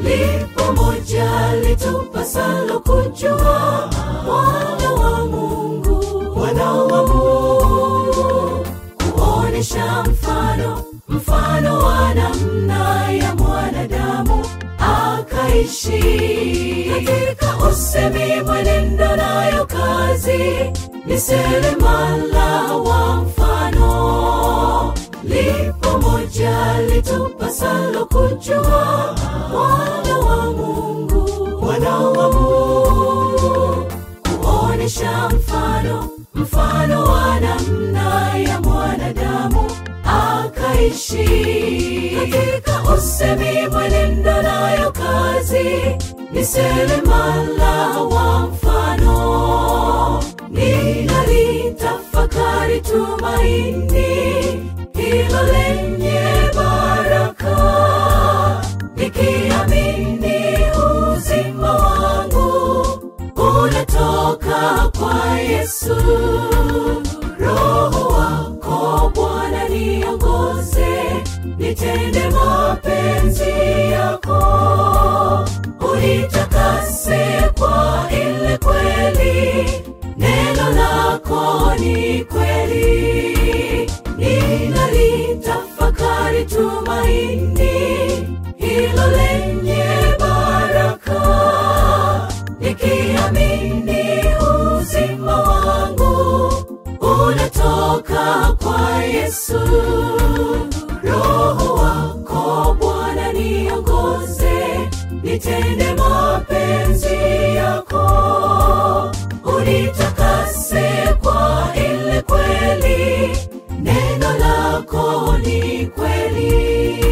Lipo moja litupasalo kujua, Mwana wa Mungu, Mwana wa Mungu, kuonesha mfano wa namna ya mwanadamu akaishi. Katika usemi, mwenendo nayo kazi, ni seremala wa mfano. Lipo moja litupasalo kujua, Mwana wa Mungu, Mwana wa Mungu, kuonesha mfano wa namna ya mwanadamu akaishi. Katika usemi, mwenendo nayo kazi, ni seremala wa mfano. Ninalitafakari tumaini hilo lenye baraka, nikiamini uzima wangu unatoka kwa Yesu. Roho wako Bwana niongoze, nitende mapenzi yako, unitakase kwa ile kweli, neno lako ni kweli. Ninalitafakari tumaini hilo lenye baraka, nikiamini uzima wangu unatoka kwa Yesu. Roho wako Bwana niongoze, nitende mapenzi yako, unitakase kwa ile kweli, neno lako ni kweli.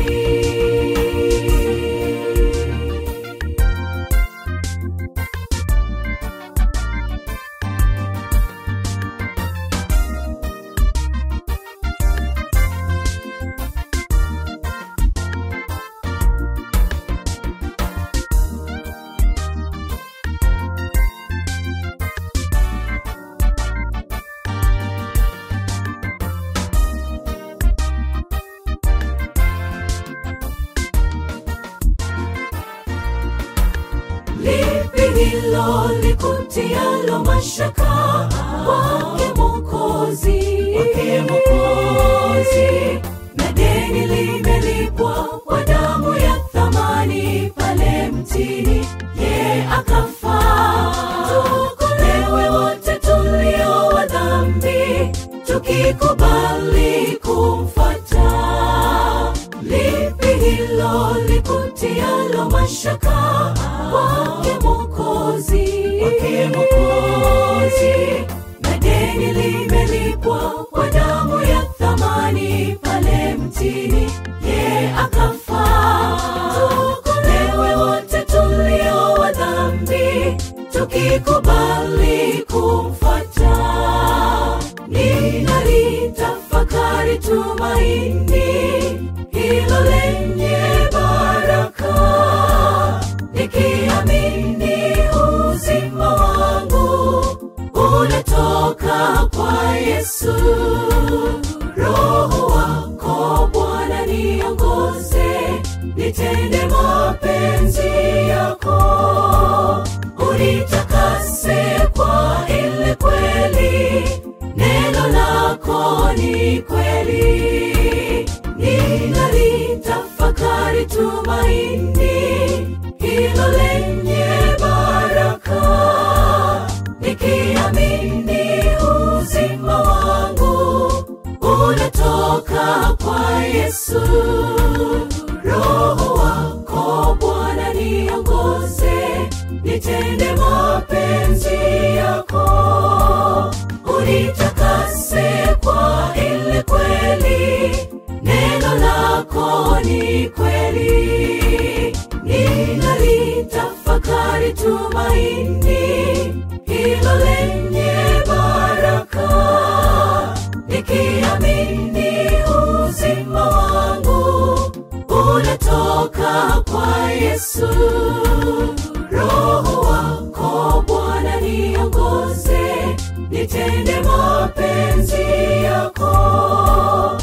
Lipi hilo likutialo mashaka, kwake Mwokozi, na deni limelipwa kwa damu ya thamani pale mtini, ye akafa. Tuokolewe wote tulio wa dhambi, tukikubali kumfuata. Lipi hilo likutialo mashaka, kwake Mwokozi, na deni limelipwa kwa damu ya thamani pale mtini, ye akafa. Tuokolewe wote tulio wa dhambi, tukikubali kumfuata. Ninalitafakari tumaini hilo lenye baraka, nikiamini uzima wangu unatoka kwa Yesu. Roho wako Bwana niongoze, nitende mapenzi yako, unitakase kwa ile kweli, neno lako ni kweli. Ninalitafakari tumaini hilo lenye baraka, nikiamini uzima wangu unatoka kwa Yesu. Roho wako Bwana niongoze, nitende mapenzi yako, unitakase kwa ile kweli, neno lako ni kweli. Ninalitafakari tumaini hilo lenye baraka, nikiamini uzima wangu unatoka kwa Yesu. Roho wako Bwana niongoze, nitende mapenzi yako,